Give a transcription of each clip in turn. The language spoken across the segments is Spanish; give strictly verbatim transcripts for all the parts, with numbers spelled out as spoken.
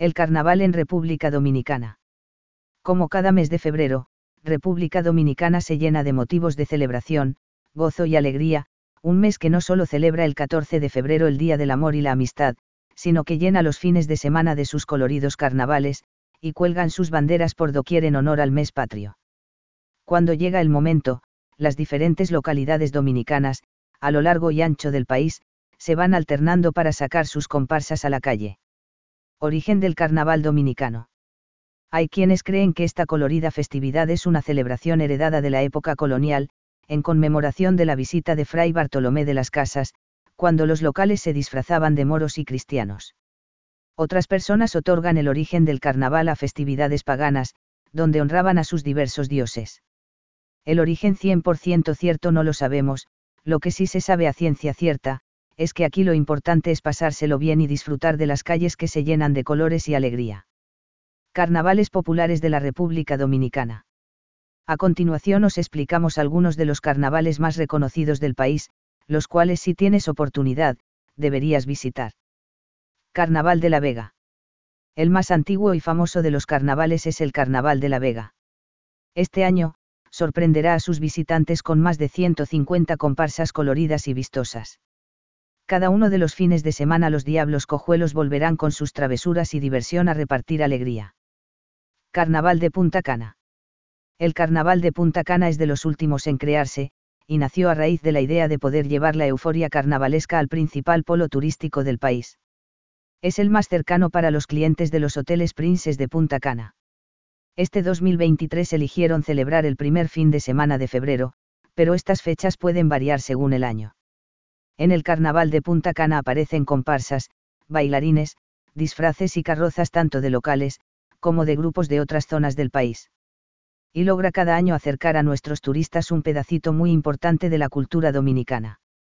El carnaval en República Dominicana. Como cada mes de febrero, República Dominicana se llena de motivos de celebración, gozo y alegría, un mes que no solo celebra el catorce de febrero el Día del Amor y la Amistad, sino que llena los fines de semana de sus coloridos carnavales, y cuelgan sus banderas por doquier en honor al mes patrio. Cuando llega el momento, las diferentes localidades dominicanas, a lo largo y ancho del país, se van alternando para sacar sus comparsas a la calle. Origen del carnaval dominicano. Hay quienes creen que esta colorida festividad es una celebración heredada de la época colonial, en conmemoración de la visita de Fray Bartolomé de las Casas, cuando los locales se disfrazaban de moros y cristianos. Otras personas otorgan el origen del carnaval a festividades paganas, donde honraban a sus diversos dioses. El origen cien por ciento cierto no lo sabemos, lo que sí se sabe a ciencia cierta, es que aquí lo importante es pasárselo bien y disfrutar de las calles que se llenan de colores y alegría. Carnavales populares de la República Dominicana. A continuación os explicamos algunos de los carnavales más reconocidos del país, los cuales si tienes oportunidad, deberías visitar. Carnaval de la Vega. El más antiguo y famoso de los carnavales es el Carnaval de la Vega. Este año, sorprenderá a sus visitantes con más de ciento cincuenta comparsas coloridas y vistosas. Cada uno de los fines de semana los diablos cojuelos volverán con sus travesuras y diversión a repartir alegría. Carnaval de Punta Cana. El Carnaval de Punta Cana es de los últimos en crearse, y nació a raíz de la idea de poder llevar la euforia carnavalesca al principal polo turístico del país. Es el más cercano para los clientes de los hoteles Princes de Punta Cana. Este dos mil veintitrés eligieron celebrar el primer fin de semana de febrero, pero estas fechas pueden variar según el año. En el Carnaval de Punta Cana aparecen comparsas, bailarines, disfraces y carrozas tanto de locales, como de grupos de otras zonas del país. Y logra cada año acercar a nuestros turistas un pedacito muy importante de la cultura dominicana.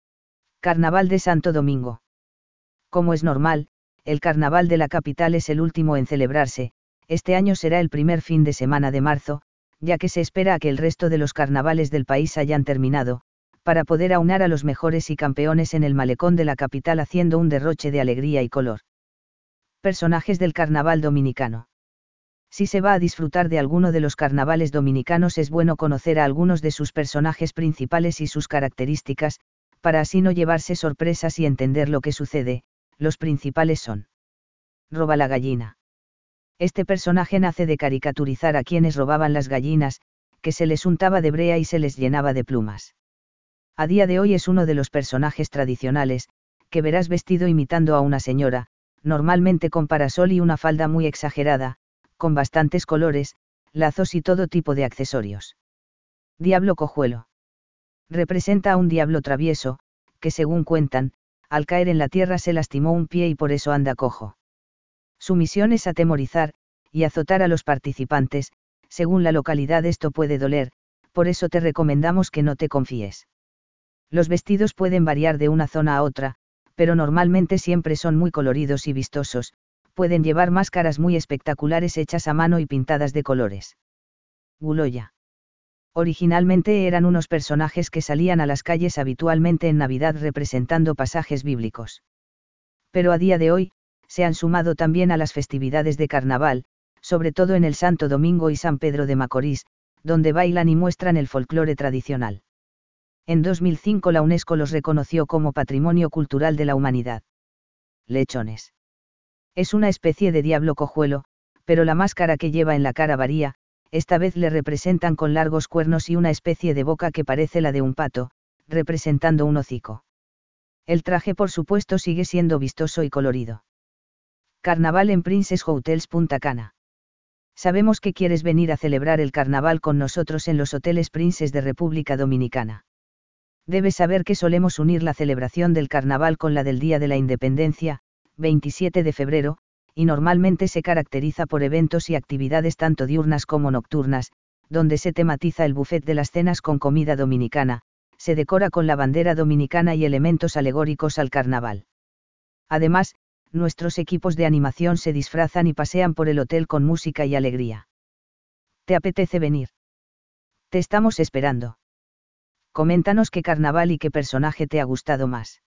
Carnaval de Santo Domingo. Como es normal, el carnaval de la capital es el último en celebrarse, este año será el primer fin de semana de marzo, ya que se espera a que el resto de los carnavales del país hayan terminado, para poder aunar a los mejores y campeones en el malecón de la capital haciendo un derroche de alegría y color. Personajes del carnaval dominicano. Si se va a disfrutar de alguno de los carnavales dominicanos es bueno conocer a algunos de sus personajes principales y sus características, para así no llevarse sorpresas y entender lo que sucede. Los principales son. Roba la gallina. Este personaje nace de caricaturizar a quienes robaban las gallinas, que se les untaba de brea y se les llenaba de plumas. A día de hoy es uno de los personajes tradicionales, que verás vestido imitando a una señora, normalmente con parasol y una falda muy exagerada, con bastantes colores, lazos y todo tipo de accesorios. Diablo cojuelo. Representa a un diablo travieso, que según cuentan, al caer en la tierra se lastimó un pie y por eso anda cojo. Su misión es atemorizar, y azotar a los participantes, según la localidad esto puede doler, por eso te recomendamos que no te confíes. Los vestidos pueden variar de una zona a otra, pero normalmente siempre son muy coloridos y vistosos, pueden llevar máscaras muy espectaculares hechas a mano y pintadas de colores. Guloya. Originalmente eran unos personajes que salían a las calles habitualmente en Navidad representando pasajes bíblicos. Pero a día de hoy, se han sumado también a las festividades de carnaval, sobre todo en el Santo Domingo y San Pedro de Macorís, donde bailan y muestran el folclore tradicional. En dos mil cinco la UNESCO los reconoció como Patrimonio Cultural de la Humanidad. Lechones. Es una especie de diablo cojuelo, pero la máscara que lleva en la cara varía, esta vez le representan con largos cuernos y una especie de boca que parece la de un pato, representando un hocico. El traje por supuesto sigue siendo vistoso y colorido. Carnaval en Princess Hotels Punta Cana. Sabemos que quieres venir a celebrar el carnaval con nosotros en los hoteles Princess de República Dominicana. Debes saber que solemos unir la celebración del carnaval con la del Día de la Independencia, veintisiete de febrero, y normalmente se caracteriza por eventos y actividades tanto diurnas como nocturnas, donde se tematiza el buffet de las cenas con comida dominicana, se decora con la bandera dominicana y elementos alegóricos al carnaval. Además, nuestros equipos de animación se disfrazan y pasean por el hotel con música y alegría. ¿Te apetece venir? Te estamos esperando. Coméntanos qué carnaval y qué personaje te ha gustado más.